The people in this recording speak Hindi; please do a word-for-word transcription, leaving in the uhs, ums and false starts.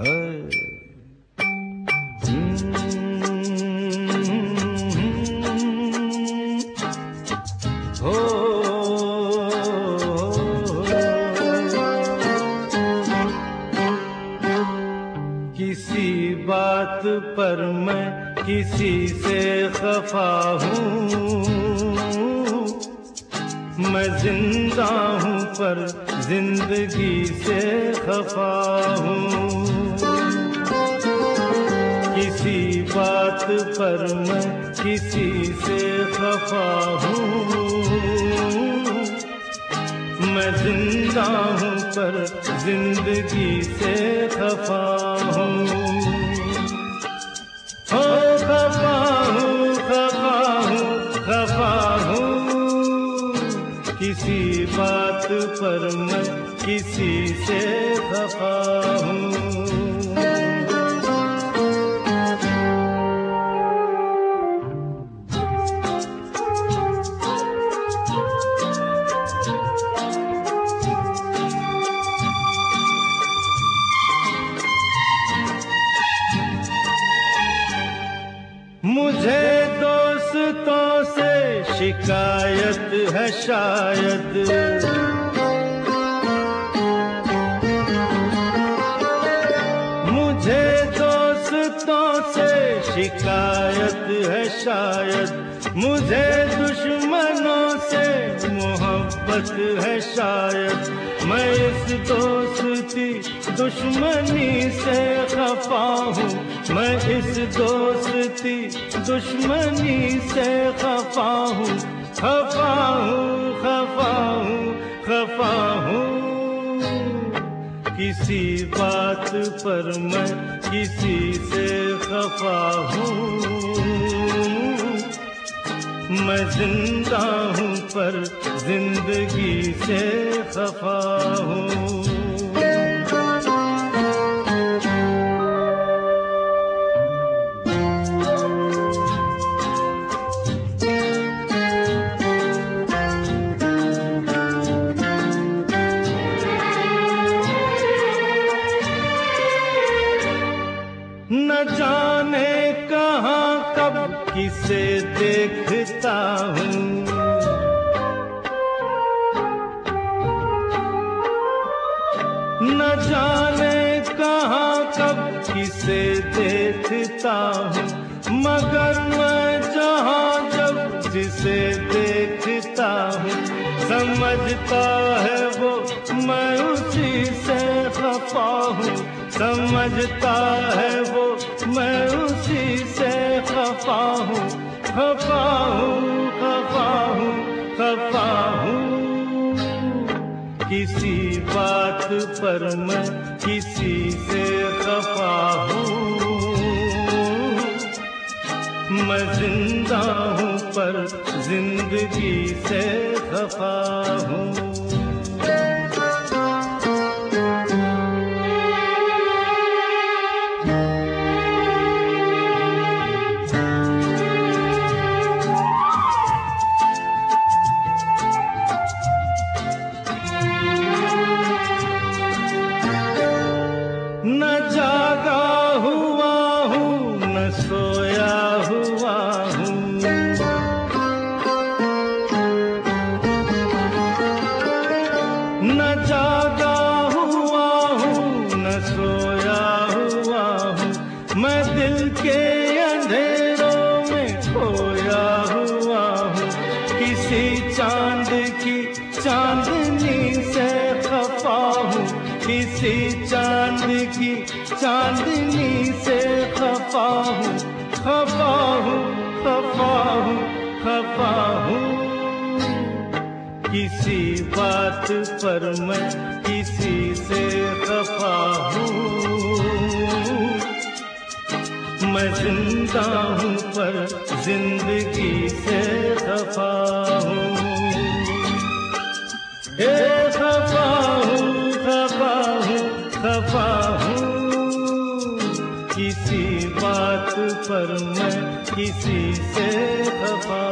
हो किसी बात पर मैं किसी से खफा हूँ, मैं जिंदा हूँ पर जिंदगी से खफा हूँ। किसी बात पर मैं किसी से खफा हूँ, मैं जिंदा हूँ पर जिंदगी से खफा हूँ। हो खफा हूँ, खफा हूँ, खफा हूँ, किसी बात पर मैं किसी से खफा हूँ। मुझे दोस्तों से शिकायत है शायद, मुझे दोस्तों से शिकायत है शायद, मुझे दुश्मनों से मोहब्बत है शायद। मैं इस दोस्ती दुश्मनी से खफा हूँ, मैं इस दोस्ती दुश्मनी से खफा हूँ। खफा हूँ, खफा हूँ, खफा हूँ, किसी बात पर मैं किसी से खफा हूँ। मैं जिंदा हूँ पर जिंदगी से खफा हूँ। न जाने कहाँ कब किसे देखता हूँ, न जाने कहाँ कब किसे देखता हूँ, मगर मैं जहाँ जब जिसे देखता हूँ, समझता है वो मैं उसी से खफा हूँ। समझता है वो मैं उसी से खफा हूँ। खफा हूँ, खफा हूँ, खफा हूँ, किसी बात पर मैं किसी से खफा हूँ। मैं जिंदा हूँ पर जिंदगी से खफा हूँ। न जागा हुआ हूँ, न सोया हुआ हूँ, न जागा हुआ हूँ, न सोया हुआ हूँ, मैं दिल के अंधेरों में खोया हुआ हूँ। किसी चांद की चांदनी से खफा हूँ, किसी चांद की चांदनी से खफा हूँ। खफा हूँ, खफा हूँ, खफा हूँ, किसी बात पर मैं किसी से खफा हूँ। मैं जिंदा हूँ पर जिंदगी से खफा हूँ। हे खफा हूँ, खफा हूँ, खफा हूँ, किसी बात पर मैं किसी से खफा